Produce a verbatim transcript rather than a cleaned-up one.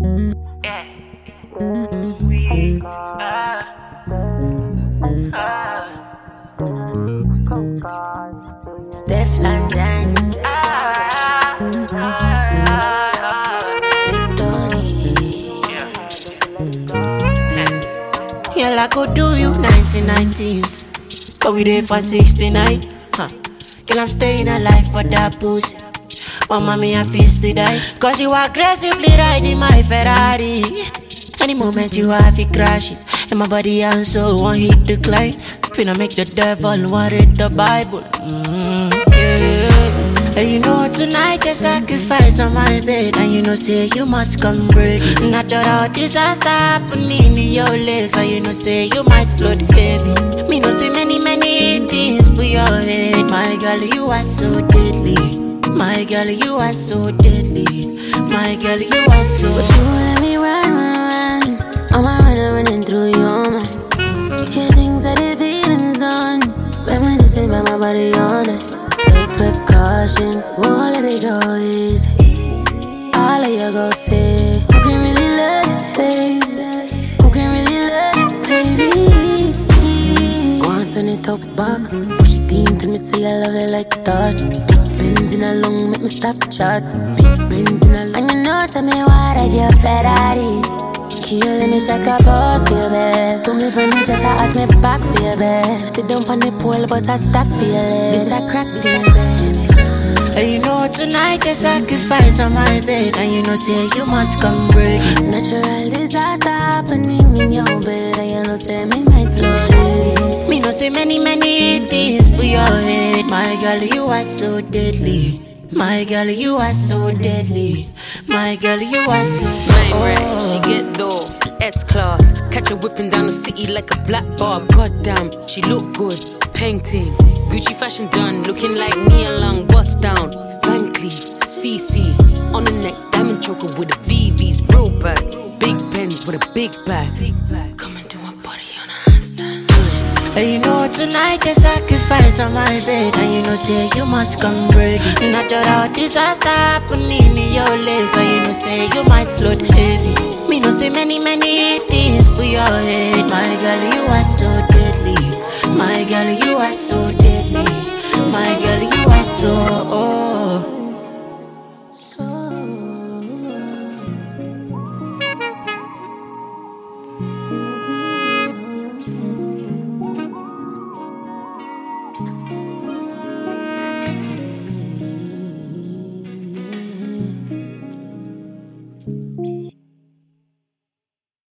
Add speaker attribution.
Speaker 1: Yeah. We are.
Speaker 2: Steph London,
Speaker 3: Girl, I could do you nineteen nineties, but we there for sixty-nine. Huh. Girl, I'm staying alive for that pussy. Oh, mommy, I feel to die. Cause you aggressively riding my Ferrari. Any moment you have it crash it. And my body and soul won't hit decline. Finna make the devil want read the Bible. Mm, yeah. And you know tonight a sacrifice on my bed. And you know say you must come break. Natural disaster happening in your legs. And you know say you might float heavy. Me know say many many things for your head. My girl, you are so deadly. My girl, you are so deadly. My girl, you are so.
Speaker 2: but you let me run, run, run. I'm a runner running through your mind. Hear things that the feelings done. Reminiscing by my body on it. Take precaution, won't let it go easy. All of you go say, who can really love it, baby? Who can really love it, baby? Go and send it up back. Push it in till me say I love it like that. Big Benz in a lung, make me stop chat. Big Benz in a lung. And you know, tell me why I your Ferrari. Kill me, shake a pose for you, babe. Do me funny, just I arch me back for you, babe. Sit down on the pole, but I stack for you, this a crack for you, baby.
Speaker 3: And you know tonight a sacrifice on my bed. And you know say you must come break.
Speaker 2: Natural disaster happening in your bed. And you know say me might float.
Speaker 3: Me know say many many things for your head. My girl, you are so deadly. My girl, you are so deadly. My girl, you are so.
Speaker 4: Nine red, she get dough, S-class. Catch her whipping down the city like a black barb. Goddamn, she look good, painting. Gucci fashion done, looking like Nia Long. Bust down, Van Cleef, C C's. On the neck, diamond choker with a V V's. Bro bag, big Benz with a big bag. Come and do my body on a handstand.
Speaker 3: And you know tonight a sacrifice on my bed. And you know say you must come break. Natural disaster happening in your legs. And you know say you might float heavy. Me know say many many things for your head. My girl, you are so deadly. My girl, you are so deadly. My girl, you are so. Oh.